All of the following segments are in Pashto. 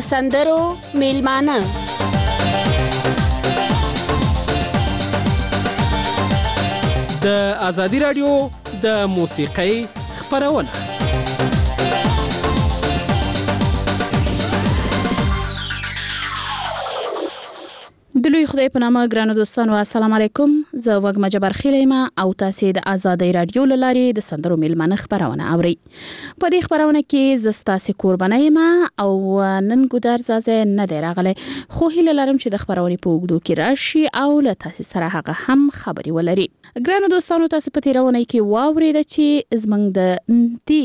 سندرو میلمانه د ازادي رادیو د موسیقۍ خپرونه. د لوی خدای په نامه ګرانو دوستانو السلام علیکم. زه وګما جبر خلیمه او تاسو د ازادي رادیو لاري د سندرو میلمانه خبرونه اوري. په دې خبرونه کې زستاسي قربانای ما او نن ګودر زازه نه دی راغله، خو هیله لرم چې د خبرونه په وګړو کې راشي او له تاسو سره هغه هم خبري ولري. ګرانو دوستانو تاسو په تیرونه کې واورید چې زمنګ د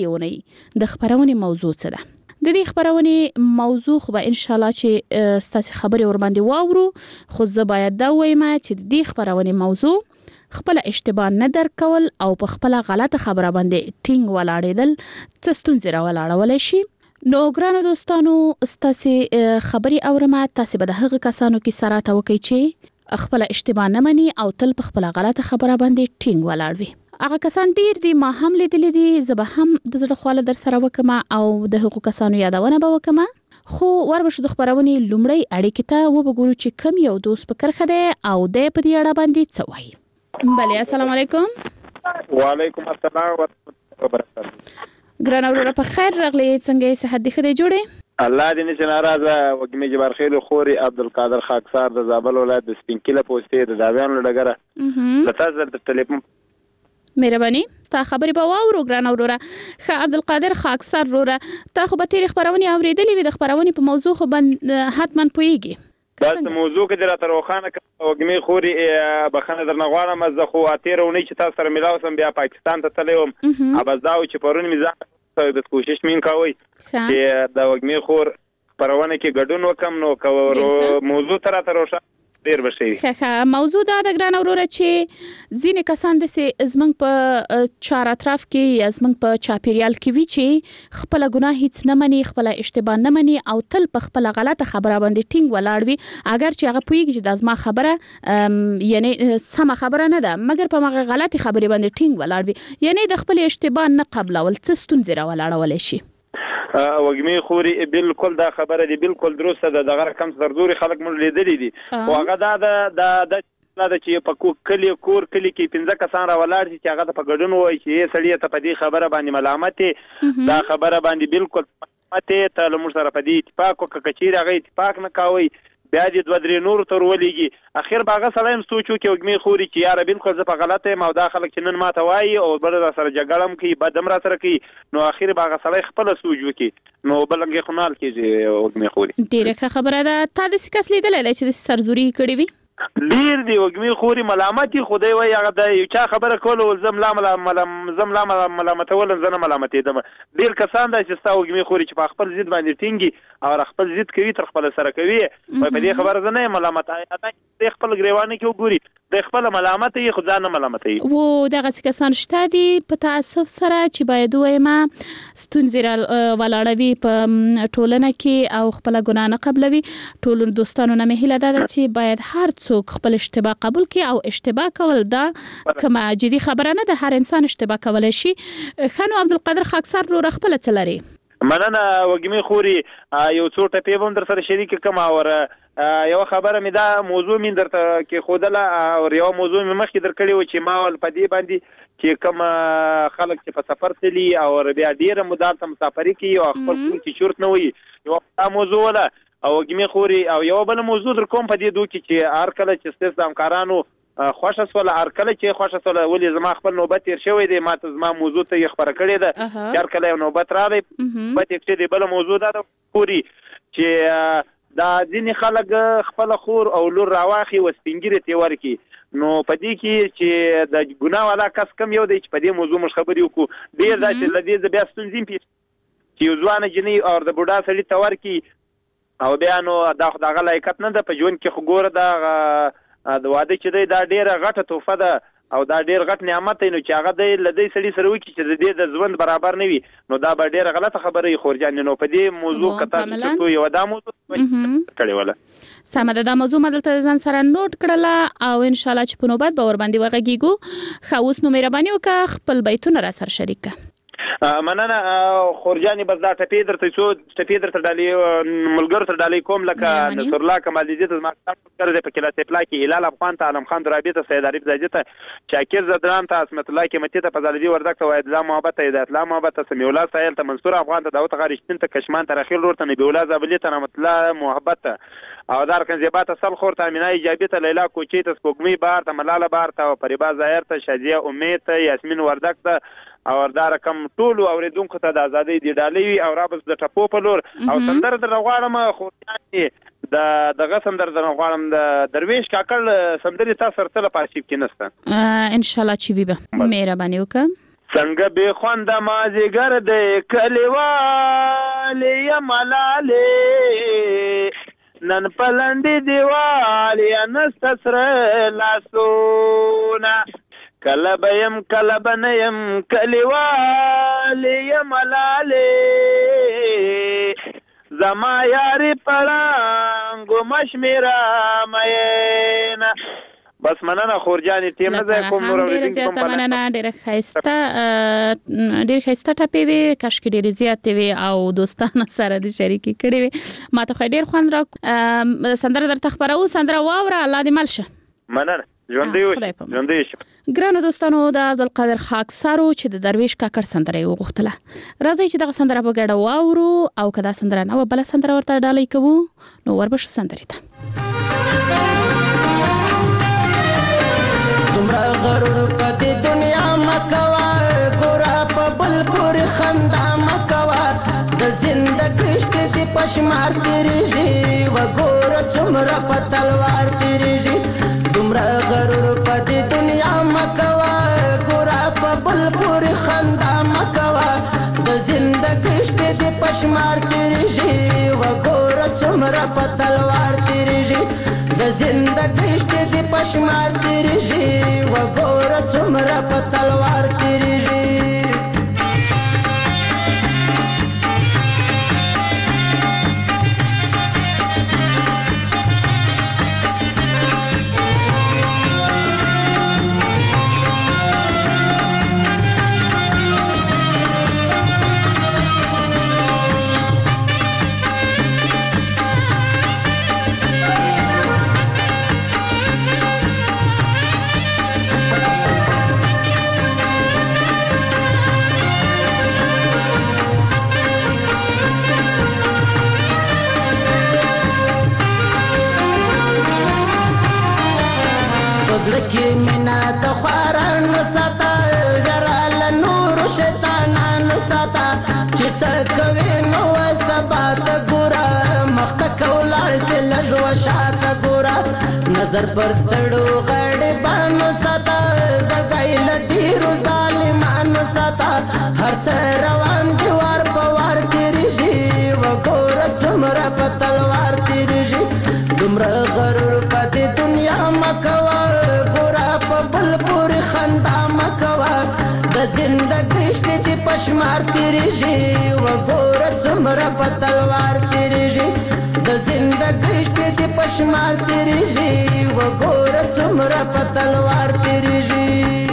دیونی د خبرونه موضوع څه ده. د دې خبرونه موضوع خو به ان شاء الله چې ستاسو خبرې ور باندې واورو، خو زه باید دا وایم چې د دې خبرونه موضوع خپل اشتباه نه درکول او په خپل غلطه خبره باندې ټینګ ولاړېدل څه ستونزې راولاړول شي. نو ګرانو دوستانو ستاسو خبرې اورمه، تاسو به د هغه کسانو کې سره تا وکي چې خپل اشتباه نه مني او تل په خپل غلطه خبره باندې ټینګ ولاړ وي. هغه کسان ډیر دي، ما هم لیدل دي، زه به هم د زړه خواله در سره وکم او د حقوق کسانو یادونه به وکم. خو وربشه د خبرونې لومړی اړیکې ته وګورو چې کم یو دوست په کرخه ده او د په دې اړه باندې څه وایي. بله السلام علیکم. وعلیکم السلام ورحمۃ اللہ وبرکاتہ. ګران اورونه په خیر راغلی، څنګه صحت دې خدای جوړه؟ الله دې نشه ناراضه. وګمی جبار خیل خوري عبدالقادر خاکسار د زابل ولایت د سپینکله پوسټې د داویان لډګره لته زر د ټلیفون مهرباني تا خبرې به واورو. ګران اورونه خ عبدالقادر خاکسار وروره، تا خو به تیر خبرونه اوریدلې وي، د خبرونه په موضوع خو حتما پويږي. بس موضوع کې درته روخانه وګمی خوري بخنه درنه غواړم. زه خو اتیرونه چې تاسو سره ملاو سم بیا پاکستان ته تلم، ابزاو چې پرون میزان د کوشش مين کوي چې د وګمی خور پرونه کې ګډون وکم. نو موضوع تر روښانه ډیر بشي. موضوع دا د ګران اورونه چې ځینې کسان د زمنګ په چار اطراف کې یا زمنګ په چاپیریال کې وی چې خپل ګناه هیڅ نه مني، خپل اشتباه نه مني او تل په خپل غلطه خبره باندې ټینګ ولاړ وي، اگر چې هغه پوهیږي چې د ازما خبره یعنی سم خبره نه ده، مګر په هغه غلطي خبره باندې ټینګ ولاړ وي، یعنی د خپل اشتباه نه قبلول څه ستونزې راولاړول شي. وګمی خوري بالکل دا خبره دی بالکل درسته ده. دغه کم سردوري خلک مونږ لیدلې دي او هغه دا چې په کلی کور کلی کې 15 کسان را ولاړ دي چې هغه په ګډون وای چې سړی ته په دې خبره باندې ملامت دا خبره باندې بالکل مته ته لمر سره په دې اتفاق وکړي، هغه اتفاق نه کوي، بیا دې دوه درې نور تر ولېږي. اخر باغه سلام سوچو کې وګمی خوري چې یاره بالکل زه په غلطه ما دا خلک چې نن ماته وایي او بل سره جګړم کوي، بدم را سره کوي. نو اخر باغه سلام خپل سوچو کې نو بلنګ خنال کې وګمی خوري. ډیره خبره ده. تا د سکس لیدل چې سرزوري کړی وي ډیر دی وګمی خوري ملامتي خدای وای هغه د یو چا خبره کول او زملا ملامتول زنه ملامتي دم. ډیر کسان د چې تاسو وګمی خوري چې په خپل ضد باندې ټینګي او خپل ضد کوي تر خپل سره کوي، په دې خبره نه ملامت د خپل غریوانه کې وګوري د خپل ملامت یې خو ځان ملامت یې وو. دغه کسان شته دي په تاسف سره چې باید وایم ستونزې ولاړوي په ټولنه کې او خپل ګناه نه قبلوي. ټول دوستانو نه مهله ده چې باید هر څوک خپل اشتباه قبول کړي او اشتباه کول دا کومه جدي خبره نه ده، هر انسان اشتباه کولای شي. خانو عبدالقادر خاکسار رو خپل چلري مننه. وګمی خوري یو څو ټپې هم در سره شریک کوم او یو خبره مې دا موضوع مين درته کې خودله او یو موضوع مې مخکې درکړی و چې ما ول پدی باندې چې کوم خلک چې په سفر تلي او بیا ډیره مدار ته مسافري کوي او خپل چې شرط نه وي، یو موضوع ولا او وګمی خوري او یو بل موضوع در کوم په دې دوه کې چې هر کله چې ستاسو د همکارانو خوښه سول هر کله چې خوښه سول ولې زما خپل نوبت تیر شوی دی، ما ته زما موضوع ته خبره کړې ده هر کله نوبت راغی په دې کې دی بل موضوع ده خوري چې دا ځینې خلک خپل خور او لور راواخي وسپینګری ته ورکی. نو په دې کې چې د ګناه والا کس کم یو دی چې په دې موضوع مش خبرې وکړو ډیر دا چې لدې بیا ستونزې پیښ چې یو ځوان جنې او د بوډا سړي ته ورکی او بیا نو دغه لایقت نه ده په ژوند کې. خو ګوره د واده چې دی دا ډیره غټه تحفه ده او دا ډیر غټ نعمت دی، نو چې هغه د لدی سړي سره وکړي چې د دې د ژوند برابر نه وي نو دا به ډیره غلطه خبره یې خورجان. نو په دې موضوع کته چې یو دا موضوع کړي ولا سمه ده. دا موضوع مدلته ځان سره نوٹ کړله او ان شاء الله چې په نوبت به ور باندې وغږیږو. خو اوس نو مهرباني وکړه خپل بیتونه را سره شریک کړه. مننه خورجانې بس دا ټپې درته څو ټپې درته ډالۍ ملګرو ته ډالۍ کوم لکه نصر الله کمالدین ته زما ملګری دی په کلا سپلا کې هلال افغان ته عالم خان درابي ته سید عارف زاجي ته شاکر زدران ته عصمت الله قیمتي ته فضل وردک ته وحید الله محبت ته هدایت الله محبت ته سمیع الله سایل ته منصور افغان ته داوود غارشتین ته کشمان ته رخیل ور ته نبی الله زابلی ته رحمت الله محبت ته او دار کنزیبا ته سل خور ته امینه ایجابي ته لیلا کوچی ته سپوږمۍ بار ته ملاله بار ته فریبا ظاهر ته شادیه امید ته یاسمین وردک ته او دار کم ټول اوریدونکو ته د ازادۍ دی ډالۍ او رابس د ټپو په لور او سندر در غواړم خورجانې دغه سندر در غواړم د درویش کاکل سندري تاسو سره تل پاسیب کې نسته ان شاء الله چې وي مهرباني وکړه څنګه به خوند مازیګر د کلیوال یا ملاله نن پلندې دیوال یا نستسر لاسونه کله بیم کله بنیم کلیوال یا ملاله زما یاري پړانګو مشمیرا مینا بس مننه خورجانې ټیم نه ځای کوم نور اوریدونکو کوم مننه ډېر ښایسته ټپې وي کاشکې ډېرې زیاتې وي او دوستانو سره د شریکې کړې وي ما ته خو ډېر خوند را سندره درته خپروو سندره واوره الله دې مل شه مننه ژوندی اوسه ګرانو دوستانو د عبدالقادر خاکسارو چې د درویش کاکړ سندره یې وغوښتله راځئ چې دغه سندره په ګډه واورو او که دا سندره نه وه بله سندره ورته ډالۍ کوو نو وربشو سندرې ته دومره غرور په دې دنیا مکوا ګوره په بل پورې خندا مکوا د زندګۍ شپې دې په شمار تېرېږي وګوره څومره په تلوار تېرېږي دومره غرور په دې دنیا مکوا ګوره په بل پورې خندا مکوا د زندګۍ شپې دې په شمار تېرېږي وګوره څومره په تلوار تېرېږي د زندګۍ شپې دې په شمار تېرېږي وګوره څومره په تلوار تېرېږي زړه مینا د خوارانو ساته ګره له نورو شیطانانو ساته چې څه کوي نو سبا ته ګوره مخته که ولاړ سې لږ وشاته ګوره نظر پر ستړو غریبانو ساته زړګی له ډېرو ظالمانو ساته هر څه روان دي وار په وار تېرېږي وګوره څومره په تلوار تېرېږي دومره غرور په دې دنیا مه کوه بل پورې خندا مکوا د زندګۍ شپې دې په شمار تېرېږي وګوره څومره په تلوار تېرېږي د زندګۍ شپې دې په شمار تېرېږي وګوره څومره په تلوار تېرېږي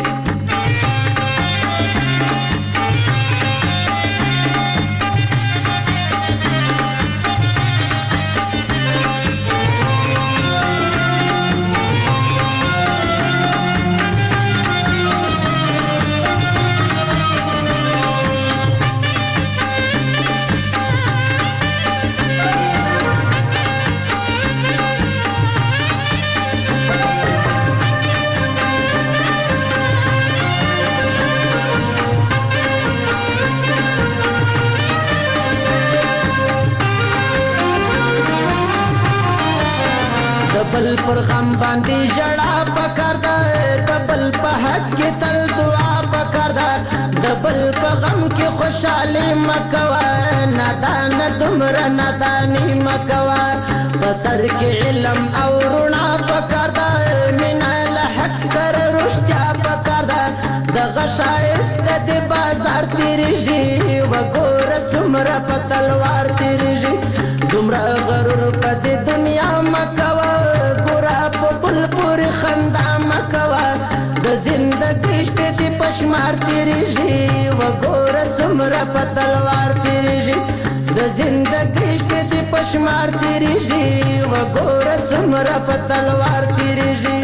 بل پر غم باندې ژړا پکار ده د بل په حق کې تل دعا پکار ده د بل په غم کې خوشحالي مکوه نادان دومره ناداني مکوه په سر کې علم او رڼا پکار ده مینه له حق سره رښتیا پکار ده دغه ښایست د بازار تېرېږي وګوره څومره په تلوار تېرېږي دومره غرور په دې دنیا مکوه ګوره په بل پورې خندا مکوه د زندګۍ شپې دې په شمار تېرېږي وګوره څومره په تلوار تېرېږي د زندګۍ شپې دې په شمار تېرېږي وګوره څومره په تلوار تېرېږي.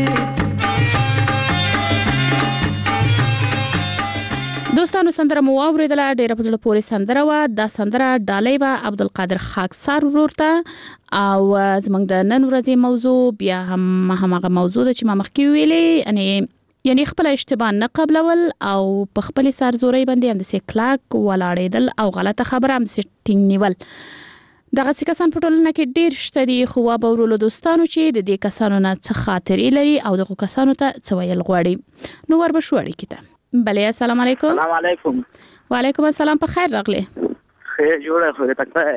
دوستانو سندره مو واورېدله، ډېره په زړه پورې سندره وه. دا سندره ډالۍ وه عبدالقادر خاکسار ورور ته. او زموږ د نن ورځې موضوع بیا هم همغه موضوع ده چې ما مخکې ویلې، یعنی خپل اشتباه نه قبلول او په خپل سرزورۍ باندې همداسې کلک ولاړېدل او غلطه خبره همداسې ټینګ نیول. دغسې کسان په ټولنه کې ډېر شته دي، خو واورو له دوستانو چې د دې کسانو نه څه خاطرې لري او دغو کسانو ته څه ویل غواړي. نو وربشو اړیکې ته. بله السلام علیکم. السلام علیکم. وعلیکم السلام. په خیر راغلی. خیر جوړه خو دې پکته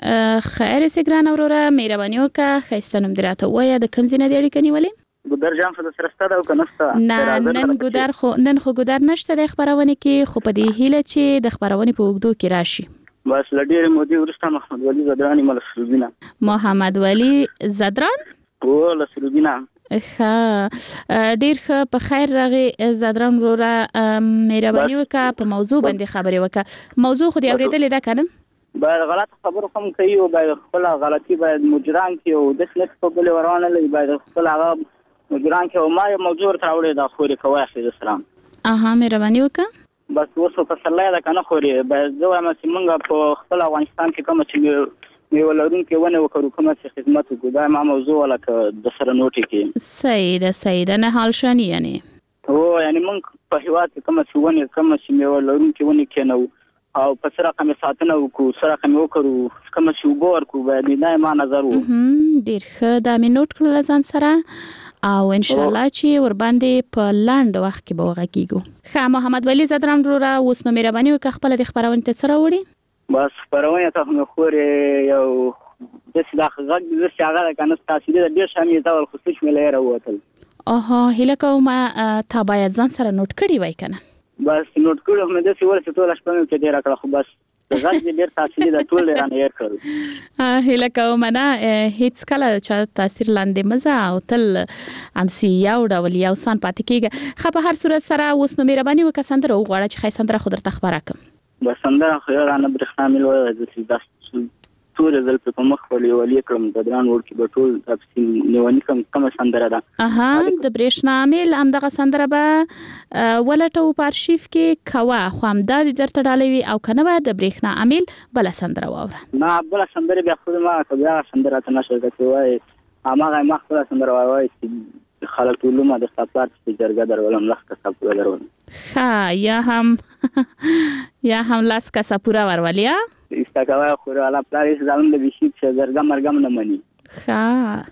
خیر سي ګران وروره، مهرباني وکړه ښایسته نوم دې راته ووایه، د کوم ځای نه دې اړیکه نیولې؟ ګودر جام څه سره ستا ده او که نشته؟ نه نن خو ګودر نشته د خپرونې کې، خو په دې هیله چې د خپرونې په اوږدو کې راشي. بس له ډېرې مودې وروسته محمد ولی زدران یم له سروبینه. محمد ولی زدران؟ هو له سروبینه. ښه ډېر ښه، په خیر راغې زدران وروره، مهرباني وکړه په موضوع باندې خبرې وکړه. موضوع خو دې اورېدلې ده که نه؟ باید غلط خبرو هم کوي او باید خپل غلطي باید مجران کړي او داسې نه په بلې ورونه لري، باید خپل هغه مجران کړي. او ما یو موضوع ورته راوړې ده خورې که وایاخلې د سلام. مهرباني وکړه. بس اوس په پسرلی ده که نه خورې، باید زه وایم چې موږ په خپل افغانستان کې کومه چې میوه لرونکې ونې وکړو، کومه چې خدمت وکړو، دا ما موضوع وله که د سره نوټې کې. صحیح ده، نه حال شنی یعنې هو یعنې موږ په هېواد کې کومه چې ونې کومه چې میوه لرونکې ونې کېنوو او په څه رقم یې ساتنه وکړو، څه رقم یې وکړو، کومه چې اوبه ورکړو، باید دا یې ما نظر و. ډېر ښه، دا مې نوټ کړله ځان سره او انشاءالله چې ورباندې په لنډ وخت کې به وغږیږو. ښه محمد ولی زدران وروره، اوس نو مهرباني وکړه خپله دې خپرونې ته څه راوړي؟ بس خپرونې ته خو مې خورې یو داسې دا غږ دې داسې هغه ده که نه تاثیري ده، ډېر ښه مې ډول خو سوچ مې له یې راووتل. هیله کوم تا باید ځان سره نوټ کړي وای که نه؟ بس نوٹ کړو مې داسې ورسې ټوله شپه مې ډېره کړه، خو بس غږ دې ډېر تاثیري ده، ټول دې رانه هېر کړو. هیله کوم نه هېڅ کله چا تاثیر لاندې مه ځه او تل همداسې یو ډول یو سان پاتې کېږه. ښه په هر صورت سره اوس نو مهرباني وکړه سندره وغواړه چې ښایي سندره خو درته خپره کړم. بس سندره خو یو رانه برېښنا میل وویل چې دا تورې زلفې په مخ ور لیولې کړم، د ګران وړ کې به ټول داسې نیوني کړم. کومه سندره ده؟ د برېښنا میل همدغه سندره به ولټو په ارشیف کې کوه، خو همدا دې درته ډالۍ وي او که نه به د برېښنا امیل بله سندره واوره. نه بله سندرې بیا خو ما که بیا هغه سندره ته نه شوه چې وایي هماغه ما خپله سندره وایي چې خلک ټولومه د ستا پلار چې جرګه درولم لس کسه پوره درولم. ښه یا هم لس کسه پوره ورولي ایسته کوه خورې والا پلار یې ظالم د بیشي چې جرګه مرګم نه مني. ښه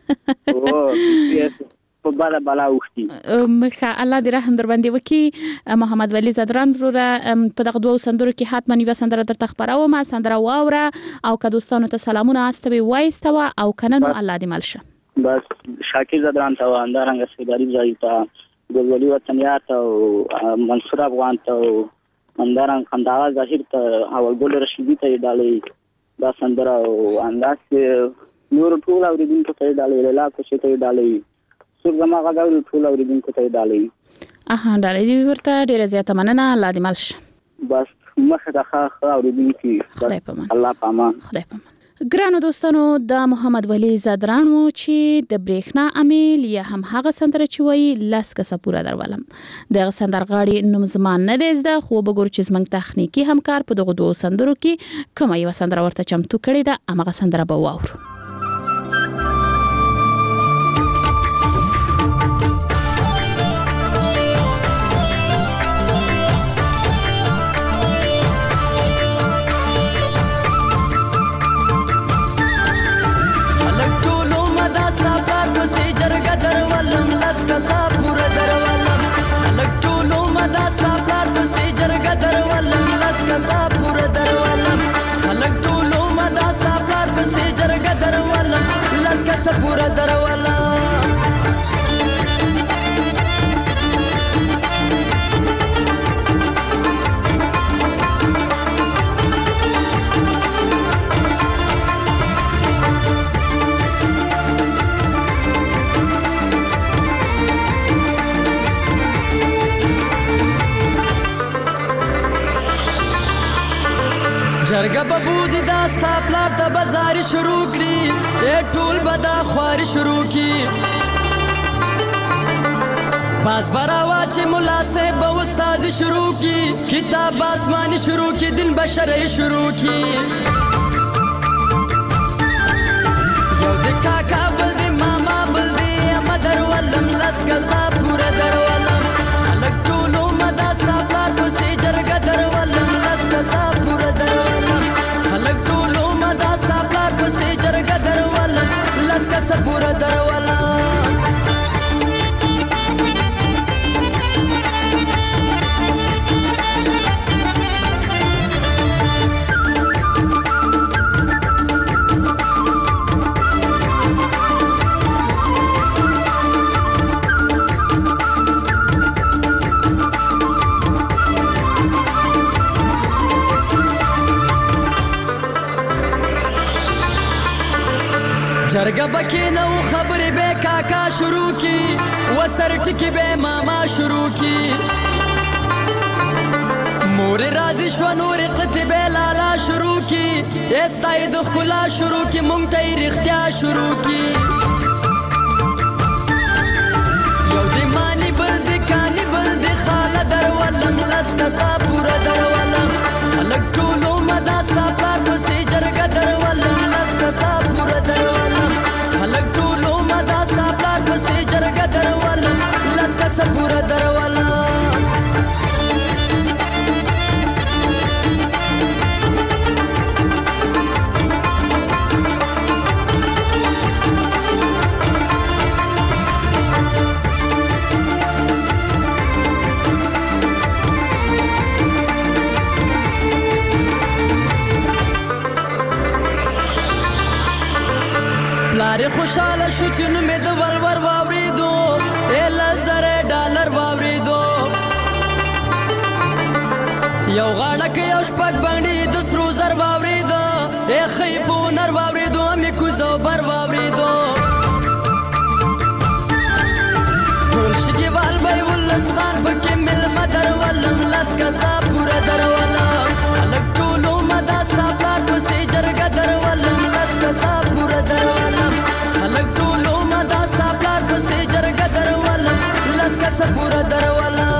په بله بلا اوښتي. ښه الله دې رحم در باندې وکړي. محمد ولی زدران وروره په دغه دوو سندرو کې حتما یوه سندره درته خپروم، سندره واوره او که دوستانو ته سلامونه استوي وایستوه او که نه نو الله دې مل شه. بس شاکر زدران ته همدارنګه سیداري ځای ته ګلولي وطنیار ته او منصور افغان ته او همدارنګه خنداغه ظاهر ته او ګل رشیدي ته یې ډالۍ دا سندره او همداسې نورو ټول اورېدونکو ته یې ډالۍ، لیلا کوشي ته یې ډالۍ، څوک زما غږ اوري ټول اورېدونکو ته یې ډالۍ. ډالۍ دې ورته ډېره زیاته مننه، الله دې مل شه. بس مخې ته ښه اورېدونکي، خدای په امان. الله په امان. خدای په امان. ګرانو دوستانو د محمد ولی زدران و چې د برېښنا امیل یا هم هغه سندره چې وایي لس کسه پوره درولم. دغه سندرغاړي نوم زما نه دی زده، خو وګورو چې زموږ تخنیکي همکار په دغو دوو سندرو کې کومه یوه سندره ورته چمتو کړې ده، همغه سندره به واورو. پورا دروالا جرګه به بوځي دا ستا پلار ته بازاري شروع کړي ټول به دا خواري شروع کړي باز براوا چې ملا صاحب به استادي شروع کړي کتاب آسماني شروع کړي دین بشري شروع کړي یو د کاکا بل دی ماما بل دی اما درولم لس کسا پورا درولم خلک ټولو مدا ستا پلار پسې جرګه درولم لس کسا پورا درولم خلک ټولو مدا ستا پلار پسې جرګه درولم لس کسا پورا درولم جرګه بکې نو خبرې به کاکا شروع کی وسر ټکی به ماما شروع کی مور راضي شو نور قطبه لالا شروع کی استای د خلا شروع کی مونږ ته رښتیا شروع کی یو د مانی بل د کانی بل د خاله درولم لس کسا پورا درولم خلک ټولو مدا ستا پلار پسې جرګه درولم لس کسا پورا درولم خلک ټولو مدا ستا پلار پسې جرګه درولم لس کسا پورا درولم پلار خوشاله شو چې نو مې د ورور واورېدو $1000 واورېدو یو غاړه یو شپږ باندې د سرو زر واورېدو خی په نر واورېدو مې کوزو بر واورېدو ټول شګیوال به ولس خان پکې ملمه درولم لس کسا پوره درولم خلک ټولو مدا ستا پلار پسې جرګه درولم لس کسا پوره درولم خلک ټولو مدا ستا پلار پسې جرګه درولم لس کسا پوره درولم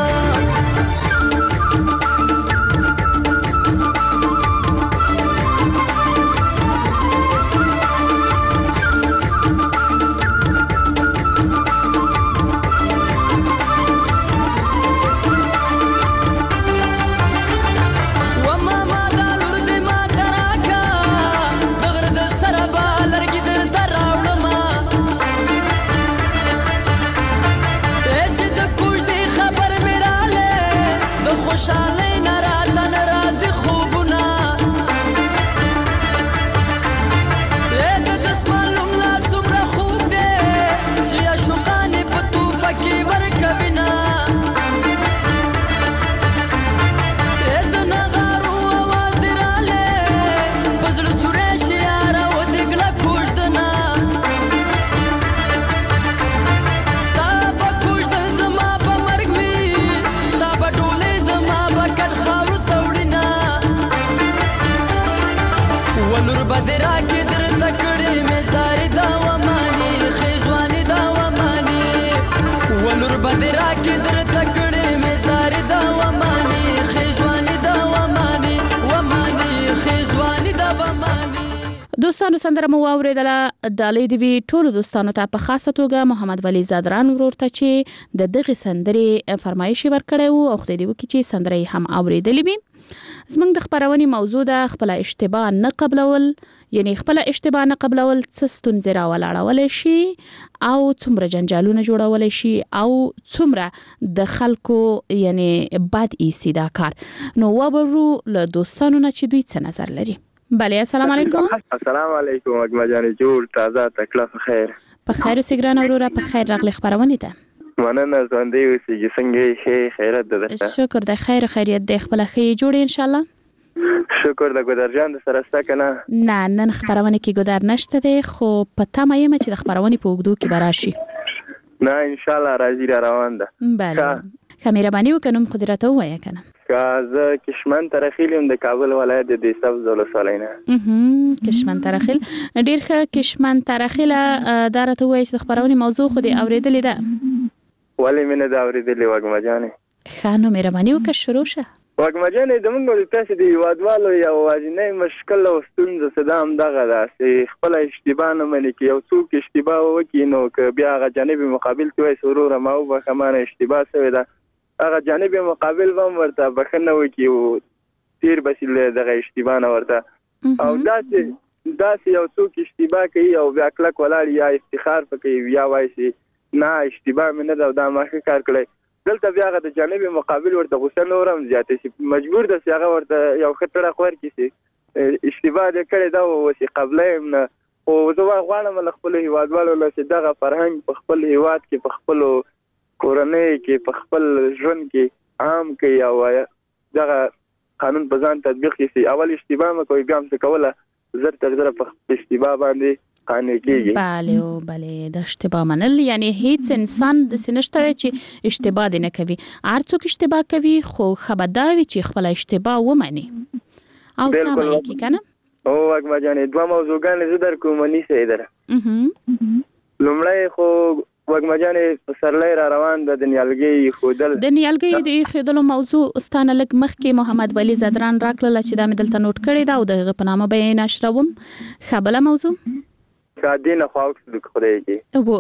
دوستانو سندره مو واوریدله ډالۍ دی وی ټولو دوستانو ته په خاصه توګه محمد ولی زادران ورور ته چې د دغه سندرې فرمایش ورکړی وو او خدای دې وکړي چې سندره هم اوریدلې وي زموږ د خبرونې موضوع ده خپل اشتباه نه قبلول یعنی خپل اشتباه نه قبلول څه ستونزې راولاړولی شي او څومره جنجالونه جوړولی شي او څومره د خلکو یعنی بد ایسي دا کار نو وبرو له دوستانو نه چې دوی څه نظر لري بله السلام علیکم السلام علیکم اجمه جانې جوړ تازه تکلیف خیر په خیر او سګران وروره په خیر راغلی خبرونه ته مننه ژوندې اوسې څنګه یې خیرت ده شکر د خیر خیریت د خپل خیر جوړ ان شاء الله شکر د ګودر جان سره ستا کنه نه نن خبرونه کې ګودر نشته دی خو پته مې چې د خبرونه په وګدو کې براشي نه ان شاء الله راځي را روان ده بله خمیربانی وکنم قدرت وای کنه زه کشمن ترخیل یم د کابل ولایت د سبز ولسوالۍ نه. کشمن ترخیل ډیر ښه. کشمن ترخیل دا راته وایي چې د خپرونې موضوع خو دې اورېدلې ده؟ ولې مې نه ده اورېدلې وږمه جانې. ښه نو مهرباني وکړه شروع شه. وږمه جانې زموږ د تاسې د هېوادوالو یو واجنی مشکل او ستونزه څه ده همدغه ده چې خپله اشتباه نه مني. که یو څوک اشتباه وکړي نو که بیا هغه جانب مقابل ته وایي وروره ما وبخښه ما نه اشتباه شوې ده، هغه جانب مقابل به هم ورته بښنه وکړي او تیر بشي له دغه اشتباه نه ورته. او داسې یو څوک اشتباه کوي او بیا کلک ولاړ یا افتخار پکې یا وایي چې نه اشتباه مې نه ده او دا ما ښه کار کړی، دلته بیا هغه د جانب مقابل ورته غوسه نور هم زیاته شي، مجبور ده چې هغه ورته یو ښه ټړق ورکړي چې اشتباه دې کړې ده او چې قبله یم نه. خو زه غواړم له خپلو هېوادوالو نه چې دغه فرهنګ په خپل هېواد کې په خپلو کورنۍ کې په خپل ژوند کې عام کړي او دغه قانون په ځان تطبیق کړي. اول اشتباه مه کوئ بیا هم څه کوله زر تر زره په اشتباه باندې قانع کېږي. بله د اشتباه منل یعنی هیڅ انسان داسې نشته چې اشتباه دې نه کوي. هر څوک اشتباه کوي خو ښه به دا وي چې خپله اشتباه ومني او سمه یې کړي که نه. او وږمه جانې دوه موضوعګانې زه در کوم نیسه یې دره. لومړی خو وږمه جانې پسرلی را روان ده د نیالګۍ ایښودل. د نیالګۍ د ایښودلو موضوع ستانه لږ مخکې محمد ولی زدران راکړله چې دا مې دلته نوټ کړې ده او د هغه په نامه به یې نشروم. ښه بله موضوع دې نه خوا وکړو خدای کې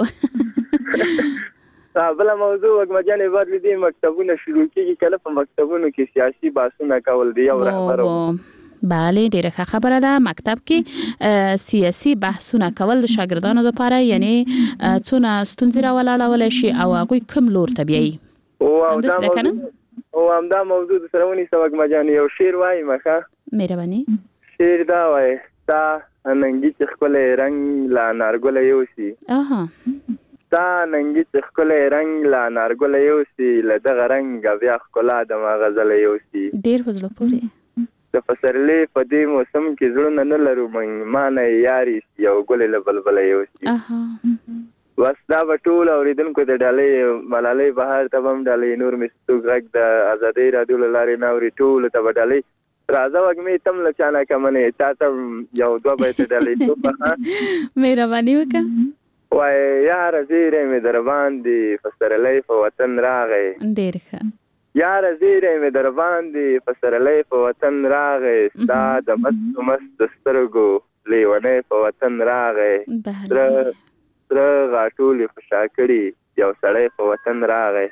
بله موضوع وږمه جانې بعد له دې مکتبونه شروع کېږي کله په مکتبونو کې سیاسي بحثونه کول د یو رهبر. بله ډیره ښه خبره ده. مکتب کې سیاسي بحثونه کول د شاګردانو لپاره یعنی څونه ستونزې راولاړولی شي او هغوی کوم لور ته بیایي. او همدا موضوع د سره ونیسه وږمه جانې. یو شعر وایم ښه مهرباني. شعر دا وایي ستا ننګي چې ښکلی رنګ لا انارګله یوسي، ستا ننګي چې ښکلی رنګ لا انارګله یوسي، له دغه رنګه بیا ښکلا د ما غزله یوسي. ډېر په زړه پورې. د پسرلي په دې موسم کې زړونه نه لرو موږ ما نه یاري یو ګلې له بلبله یوسي. بس دا به ټول اورېدونکو د ډالۍ ملالۍ بهر ته به هم ډالۍ نور مې ستوک غږ د ازادۍ راډیو له لارې نه اوري ټولو ته به ډالۍ. راځه وږمې تم له چا نه کمنې تا ته یو دوه بیته ډالۍ توپه مهرباني وکړه. وایي یاره زیری مې در باندې پسرلی په وطن راغی. ډېر ښه. یاره زیری مې در باندې پسرلی په وطن راغی، ستا د مستو مست سترګو لیونی په وطن راغی، سره غاټولې خوشا کړي یو سړی په وطن راغی.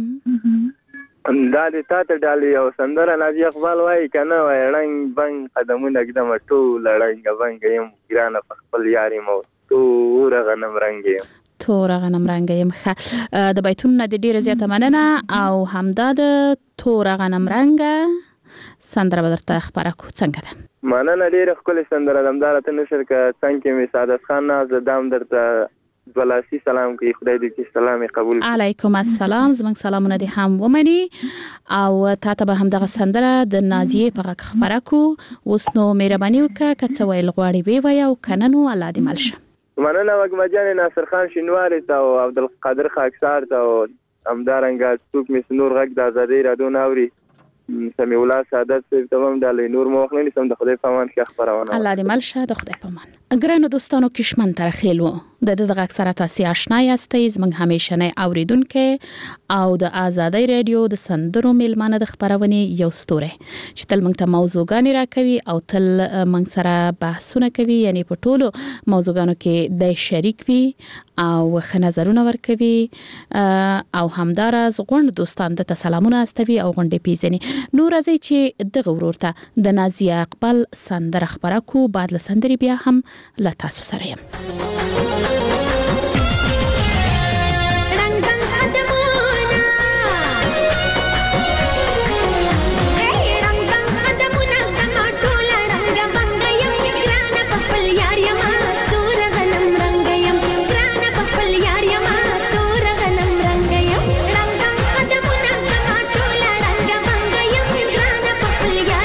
دا دې تا ته ډالۍ او سندره ناجي اقبال وایي که نه وایي ړنګ بنګ قدمونه ږدمه ټوله ړنګه بنګه یم ګرانه په خپل یار یم او توره غنم رنګه یم. توره غنم رنګه یم. ښه د بیتونو نه دې ډېره زیاته مننه او همدا د توره غنم رنګه سندره به درته خپره کړو. څنګه ده؟ مننه ډېره ښکلې سندره ده. همدا راته نشر که څنګ کې مې سعادت خان ناز ده دا هم درته ولاسي سلام کوي. خدای دې چې سلام یې قبول کړي. علیکم السلام. زموږ سلامونه دې هم ومني او تا ته به همدغه سندره د نازیې په غږ خپره کړو. اوس نو مهرباني وکړه که څه ویل غواړې ویې وایه او که نه نو الله دې مل شه. مننه وږمه جانې ناصر خان شینواري ته او عبدالقادر خاکسار ته او همدارنګه څوک مې نور غږ د ازادۍ راډیو نه اوري سمیع الله سعادت صاحب ته هم ډالۍ نور مو وخت نه نیسم. د خدای په امان ښه خپرونه. الله دې مل شه. د خدای په امان. ګرانو دوستانو کشمن ترخیل و د دغه اکثره تاسو آشنا یاستئ زموږ همیشنه اوریدونکو او د آزادۍ رادیو د سندرو میلمانه د خبرونه یو ستوره چې تل موږ ته موضوعګانی راکوي او تل موږ سره بحثونه کوي یعنی په ټولو موضوعګانو کې د شریک وي او ښه نظرونه ورکوي او همدارس غوند دوستان د سلامونه استوي او غونډې پیژني. نور ازي چې دغه ورورته د نازیه اقبال سندره خبره کو بعد له سندري بیا هم لا تاسو سره یم.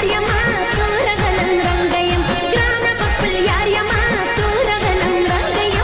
Rangayam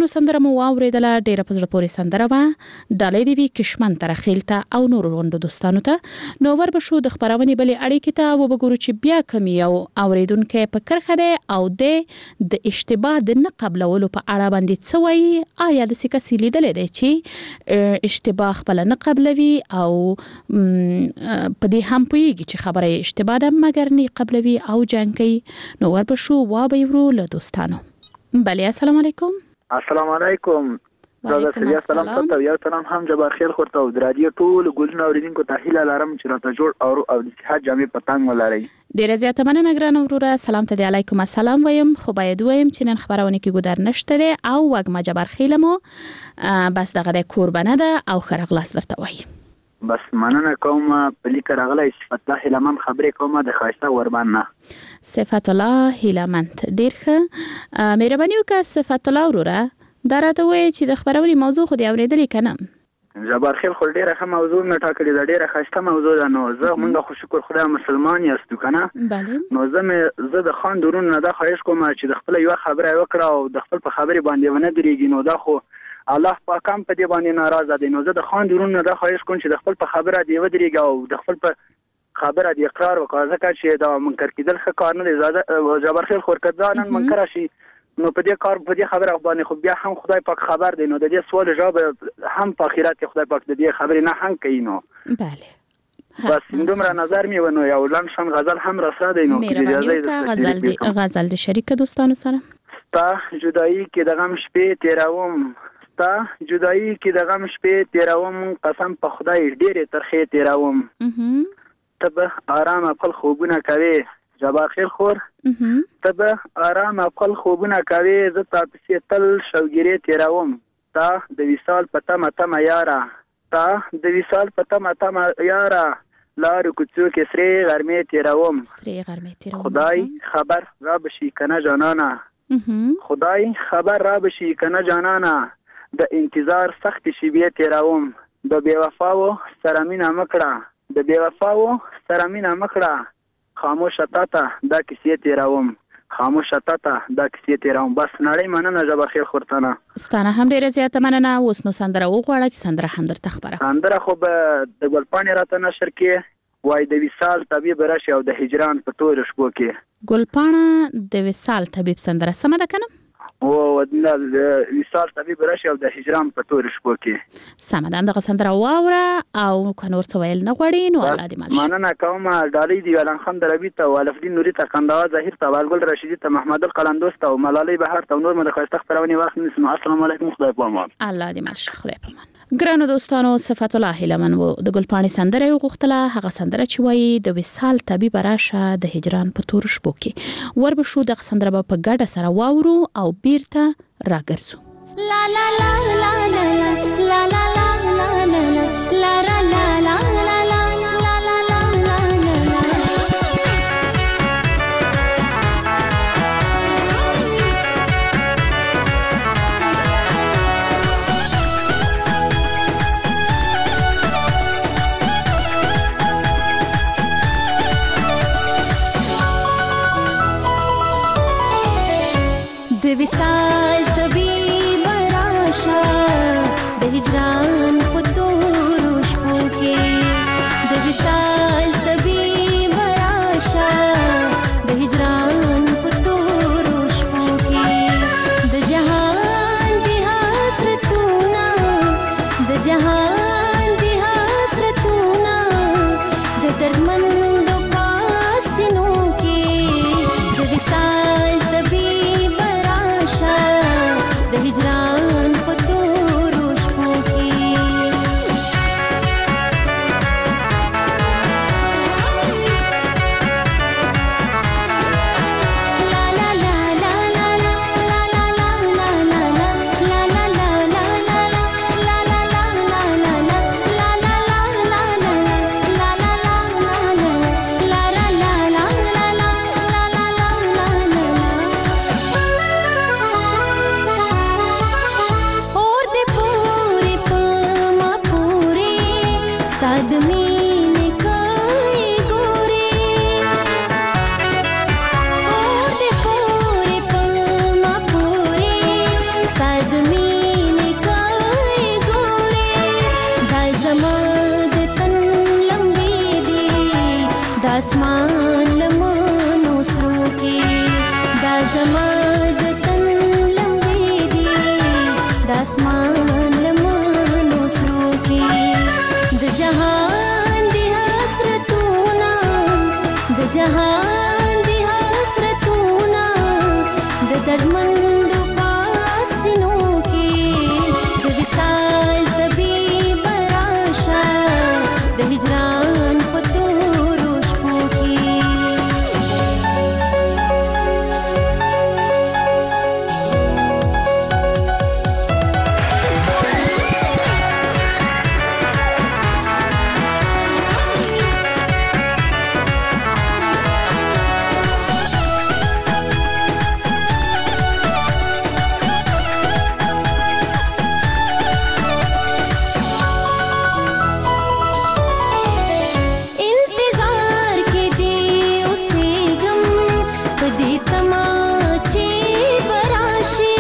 دوستانو سندره مو واوریدله، ډیره په زړه پورې سندره وه. ډالۍ دی وی کشمن ترخیل ته او نور روندو دوستانو ته. نو ور به شو د خبرونې بلې اړیکې ته وبګورو چې بیا کوم یو اوریدونکو په کرخه ده او د اشتباه د نه قبلولو په اړه باندې څه وایي. آیا د سکه لیدلې ده چې اشتباه خپل نه قبلوي او په دې هم پويږي چې خبره اشتباه ده مګر نه قبلوي او جنگ کوي. نو ور به شو وا به ورو له دوستانو. بله السلام علیکم. السلام علیکم. زه سلام تاسو یو سلام هم جبار خیر خورته او د رادیو ټول ګلونه اوریدونکو ته هیله لرم چې راته جوړ او د صحت جامع پتنګ ولري. ډیره زیاته مننه ګران وروره. سلام ته علیکم السلام وایم. خو باید وایم چې نن خبرونه کې ګودر نشته او وګما جبار خیلمو بس دغه د قربانه ده او خرغلاس درته وای. بس مننه کوم په لیک راغلی صفات الله هیلمن خبرې کومه د خاصه قربانه. صفات الله هیلمن ډیر ښه مهرباني وکړه صفات الله وروره. دا راته وایي چې د خبرونې موضوع خو دی اورېدلې کنه؟ جبار خیل خو ډیره ښه موضوع نه ټاکلې ده، ډیره ښایسته موضوع ده. نو زه مونږ خو شکر خدای مسلمان یاستو کنه. بله. نو زه د خان درون نه دا خواهش کوم چې د خپل یو خبره وکړه او د خپل په خبرې باندې ونه درېږي. نو دا خو الله پاک هم په دې باندې ناراضه دی. نو زه د خان درون نه دا خواهش کوم چې د خپل په خبره دی ودرېږي او د خپل په خبره دی اقرار وکړه، ځکه چې دا منکر کېدل ښه کار نه دی. زاده جبار خیل خور کړه نن منکر شي نو په دې کار په دې خبره باندې خو بیا هم خدای پاک خبر دی. نو د دې سوال جواب هم په آخرت کې خدای پاک د دې خبرې نه هم کوي. نو بله بس دومره نظر می ونه یو لنډ غزل هم راساده. نو غزل د شریک دوستانو سره. ستا جدایی کې د غم شپې تیروم، ستا جدایی کې د غم شپې تیروم، قسم په خدای ډېرې ترخې تیروم. ته به آرام خپل خوبونه کوي جبار خیر خور، ته به آرام خپل خوبونه کوي، زه تا پسې تل شوګیرې تیروم. تا د وصال په تمه تمه یاره، تا د وصال په تمه تمه یاره، لارو کوڅو کې سرې غرمې تیروم. خدای خبر را بشي کنه جانانا، خدای خبر را بشي کنه جانانا، د انتظار سخت شیبې تیروم. د بے وفاو سره مینه مکړه، د بے وفاو سره مینه مکړه، خاموش تاته دا کیسې تیروم، خاموش تاته دا کیسې تیروم. بس نړۍ مننه جبار خیر خورتنه. ستانه هم ډیره زیاته مننه. اوس نو سندره وغواړه چې سندره هم درته خبره. سندره خو به د ګلپاڼې راته نشر کې وای د وصال طبيب راشي او د هجران په تور شپو کې. ګلپاڼه د وصال طبيب سندره سم ده کنه؟ او د وصال طبيب راشي او د هجران په تور شپو کې. سم ده. دغه سندره واوره او کنور څه ویل نه غوړي. نو الله دې مالش. مننه کوم. ډالۍ دی ولن خان دربی ته والفدین نوري ته قندوا ظاهر ته والګل رشیدی ته محمد القلندوس ته ملالۍ بهر ته نور مده خاصه خبرونه وخت نسمه. السلام علیکم خدای په امان. الله دې مالش خدای په امان. ګرانو دوستانو صفات الله هیلمن وو د ګلپاڼې سندره غوښتله. هغه سندره چې وایي د وصال طبيب راشه د هجران په تور شپو کې. ور به شو د سندره په ګډه سره واورو او بیرته راګرځو. لا لا لا لا لا لا لا لا لا لا لا لا لا د وصال طبيب راشه د هجران په تورو شپو کې، د وصال طبيب راشه د هجران په تورو شپو کې، د جهان دی حسرتونه، د جهان دی حسرتونه، د دردمندو پاسینو کې، د وصال طبيب د هجران په تورو شپو کې. اسمان لمنو سرو کې دا زما د تن لمبې دي د اسمان لمنو سرو کې د جهان دی حسرتونه د جهان دی حسرتونه د دردمندو پاسینو کې د وصال طبیب راشه د هجران په تورو شپو کې انتظار کې دی اوسېږم په دې تمه چې به راشي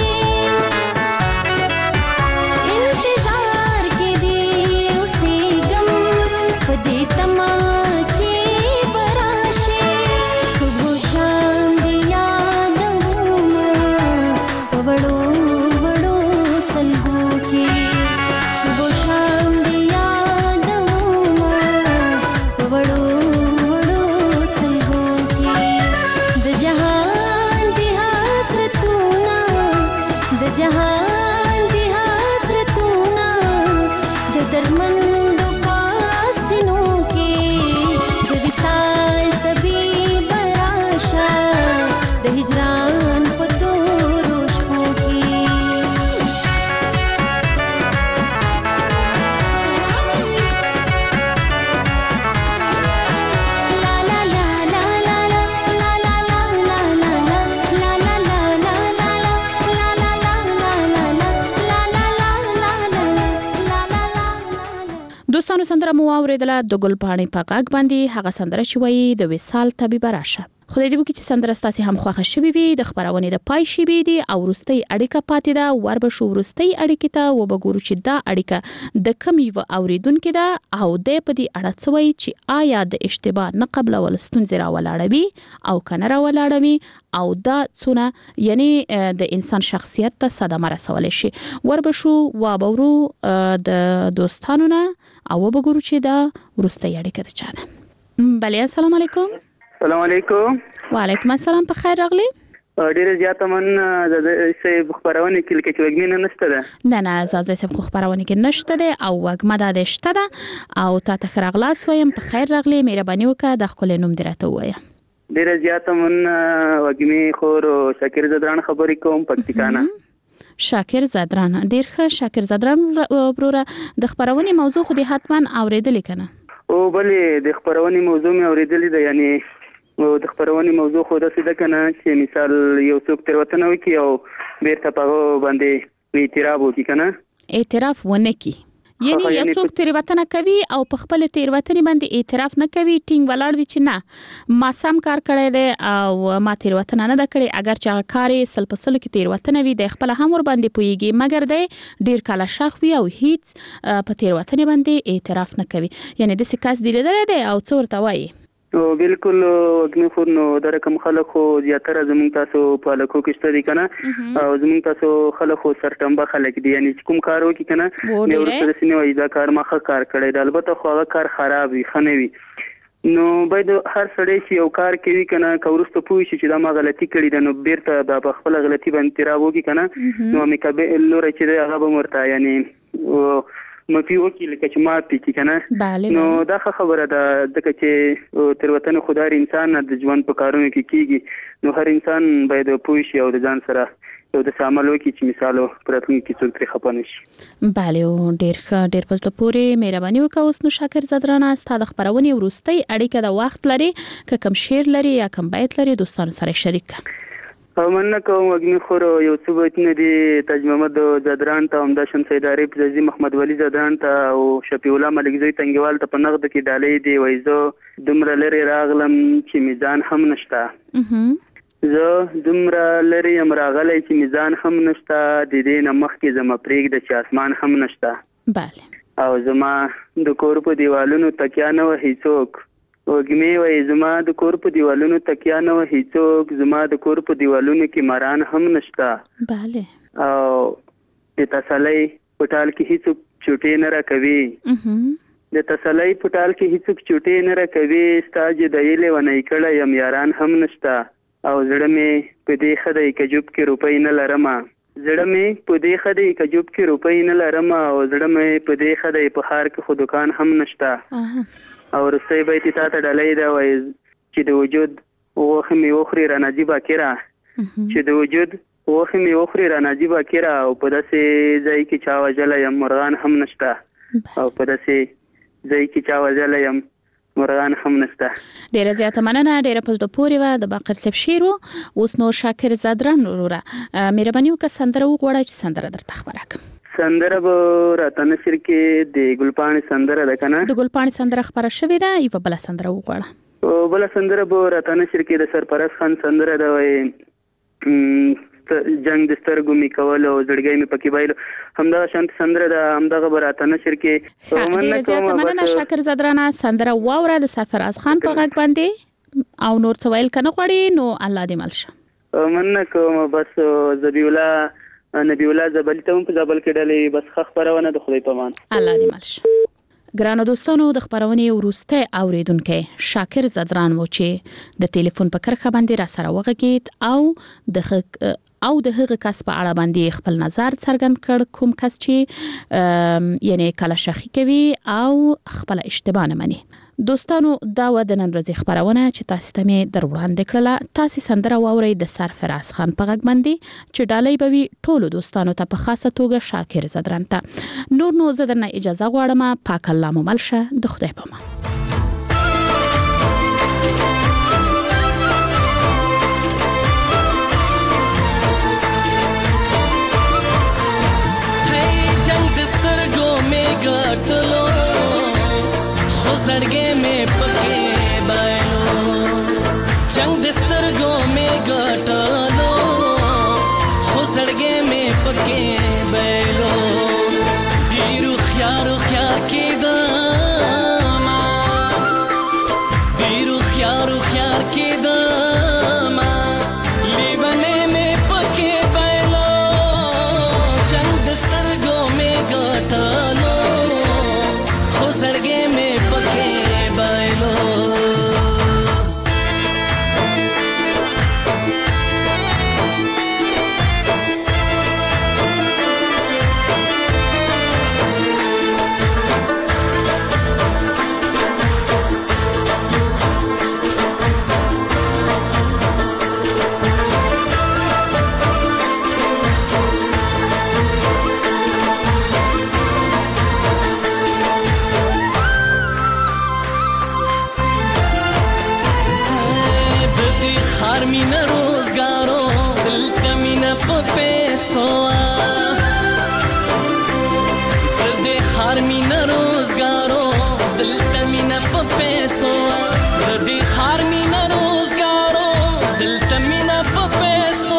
انتظار کې دی اوسېږم په دې تمه چې به راشي صبح شام دې یادومه په وړو وړو سلګو کې صبح شام دې یادومه په وړو وړو سلګو کې د جهان دې حسرتونه د جهان دې حسرتونه د دردمندو پاسینو کې د وصال طبیب راشه د هجران په تورو شپو کې لا لا لا لا لا لا لا لا لا لا لا لا لا لا لا لا لا لا دوستانو سندره مو اوریدله د ګلپاڼې په غږ باندې هغه سندره چې وایي د وصال طبیب راشه. خدای دې وکړي چې سندره ستاسو هم خوښه شوي وي. د خبرونې د پای شوي دي او وروستۍ اړیکه پاتې ده. وربشو وروستۍ اړیکې ته وبګورو چې دا اړیکه د کوم یو اوریدونکو ده او د پدې اړه څه وایي چې آیا د اشتباه نه قبل ول ستونزې راولاړوي او کنه راولاړوي او دا څونه یعنی د انسان شخصیت ته صدمه رسول شي. وربشو وبورو د دوستانو نه او وبګورو چې دا وروستۍ اړیکه ده چا ده. بله السلام علیکم. السلام علیکم. وعلیکم السلام. په خیر راغلی. ډیره زیاته من د سې خبرونه کې لکه چې وګمینه نشته ده. نه زازه سم خبرونه کې نشته ده او وګمه ده شته ده او تا ته خراغلاس وایم. په خیر راغلی. مهرباني وکړه د خپل نوم درته وایم. ډیره زیاته من وګمی خور شاکر زدران خبرې کوم پکتیکانه. شاکر زدران ډیر ښه. شاکر زدران وروره د خبرونه موضوع خو دې حتما اوریدل کنه. او بلې د خبرونه موضوع مې اوریدلې ده. یعنی د خبرونه موضوع خو د څه ده کنه چې مثال یو څوک تر وطن وکي او بیرته په باندې اعتراف وکي کنه. اعتراف ونه کی یعنی یو څوک تیر وطن کوي او په خپل تیر وطن باندې اعتراف نه کوي ټینګ ولاړ وي چې نه ما سم کار کړی دی او ما تیر وطن نه دا کړی. اگر چې کاري سلپسل کې تیر وطن وي د خپل هم ور باندې پويږي مګر دی ډیر کله شخ وي او هیڅ په تیر وطن باندې اعتراف نه کوي. یعنی د سکاس دی لیدل دی او څورته وایي. او بالکل وګنی خو نو در کوم خلک خو زیاتره زموږ تاسو په لکو کې ستړي کنه او زموږ تاسو خلک خو سرټمبه خلک دي. یعنی کوم کار وکي کنه نو ورته سینې وای دا کار ما ښه کار کړی دی. البته خو هغه کار خراب وي خنه وي نو باید هر سړی چې یو کار کوي کنه کورسته پوي شي چې دا ما غلطي کړې ده نو بیرته د خپل غلطي باندې اعتراف وکي کنه نو مې کبه لور چې هغه به مرته یعنی مفي وکیل چې ما پېتی کنه نو دا خبره ده دغه چې تر وطن خدای انسان د ژوند په کارونو کې کیږي نو هر انسان باید پوه شي او د ځان سره یو د سامل وکي چې مثالو پراتونکو کې څوک تر خپانه شي. bale ډیر پزله پوری مهرباني وکاو. اوس نو شاکر زدرانه ستاسو خبرونه ورستۍ اړیکه د وخت لري که کم شیر لري یا کم بیت لري دوستانو سره شریک مننه کوم. وګمی خور یو څه وټنه دي تاج محمد زدران ته همدا شمس ادارې پرزي محمد ولی زدران ته او شفیع الله ملک زوی تنګوال ته په نقد کې ډالې دی وایزو دومره لري راغلم چې میزان هم نشتا. زه دومره لري امراغلی چې میزان هم نشتا د دې نمخ کې زما پریګ د چې اسمان هم نشتا. bale او زما د کور په دیوالونو تکیا نه و هیڅوک وږمې وایي زما د کور په دیوالونو تکیا نه وهي څوک، زما د کور په دیوالونو کې ماران هم نشته. بله. او د تسلی په ټال کې هیڅوک چوټې نه راکوي. د تسلی په ټال کې هیڅوک چوټې نه راکوي. ستا جدایي لیونی کړی یم یاران هم نشته. او زړه مې په دې ښه دی که جوب کې روپۍ نه لرمه. زړه مې په دې ښه دی که جوب کې روپۍ نه لرمه. او زړه مې په دې ښه دی په ښار کې خو دکان هم نشته. او رسۍ بیت تا ته ډالۍ ده وایي چې د وجود غوښې مې وخوري را نجیبه کیره. چې د وجود غوښې مې وخوري را نجیبه کیره. او په داسې ځای کې چا وژلی یم مرغان هم نشته. او په داسې ځای کې چا وژلی یم مرغان هم نشته. ډیره زیاته مننه. ډیره په زړه پورې وه د باقر صاحب شعر و. اوس نو شاکر زدران وروره مهرباني وکړه سندره وغواړه چې سندره درته خبره کړم. سندره به راته نشر کې د ګلپاڼې سندره ده که نه؟ د ګلپاڼې سندره خپره شوې ده. یوه بله سندره وغواړه. بله سندره به راته نشر کې د سرپرست خان سندره ده. وایي جنگ د سترګو مې کول او زړګی مې پکې بایلو. همدغه شانت سندره ده. همدغه به راته نشر کې. ډیره زیاته مننه شاکر زدرانه. سندره واوره د سرفراز خان په غږ باندې. او نور څه ویل که نه غواړي نو الله دې مل شه. مننه کوم. بس نبی الله زبلی ته هم په زابل کې ډلې بس ښه خپرونه د خدای په امان. الله دې مل شه. ګرانو دوستانو د خپرونې وروستی اوریدونکی شاکر زدران و چې د ټلیفون په کرښه باندې را سره وغږېد او د هغه کس په اړه باندې خپل نظر څرګند کړ کوم کس چې یعنی کله شخی کوي او خپل اشتباه نه مني. دوستانو دا و د نن ورځې خبرونه چې تاسو ته مې در وړاندې کړله. تاسو سندره واورئ د سرفراز خان په غږ باندې چې ډالۍ به وي ټولو دوستانو ته په خاصه توګه شاکر زدران ته. نور نو زه درنه اجازه غواړم. پاک الله مو مل شه. د خدای په امان. زړګې مې پکې بایلو جنگ د سترګو مې ګټلو خو زړګې مې پکې بایلو ډېرو خیارو خیار کېدم ډېرو خیارو خیار کېدم لیونې مې پکې بایلو جنگ د سترګو مې ګټلو خو زړګې مې مینا روزګارو دلته مینا په پیسو دې خار مینا روزګارو دلته مینا په پیسو دې خار مینا روزګارو دلته مینا په پیسو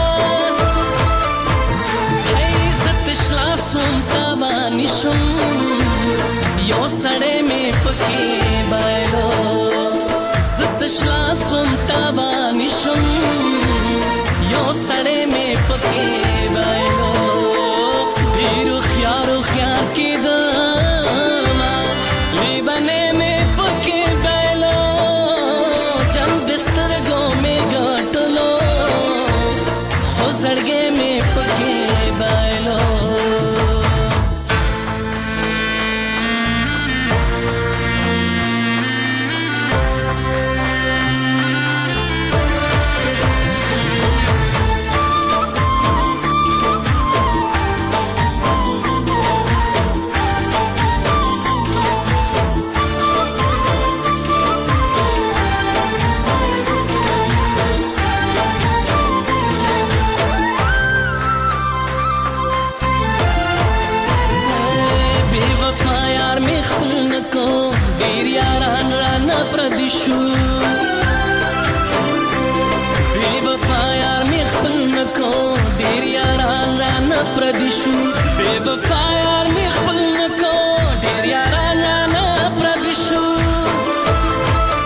هي عزت شلاسوم تابانی شم یو سړې مې پکې بایلو زت شلاسوم تابانی شم یو سړې مې پکې بایلو ډېرو خیارو خیار کېدم لیونې مې پکې بایلو جنګ د سترګو مې ګټلو خو زړګې مې پکې بایلو پردیشو بی وفا یار می خپل نکو ډیر یاران رانه پردیشو بی وفا یار می خپل نکو ډیر یاران رانه پردیشو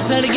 زړګي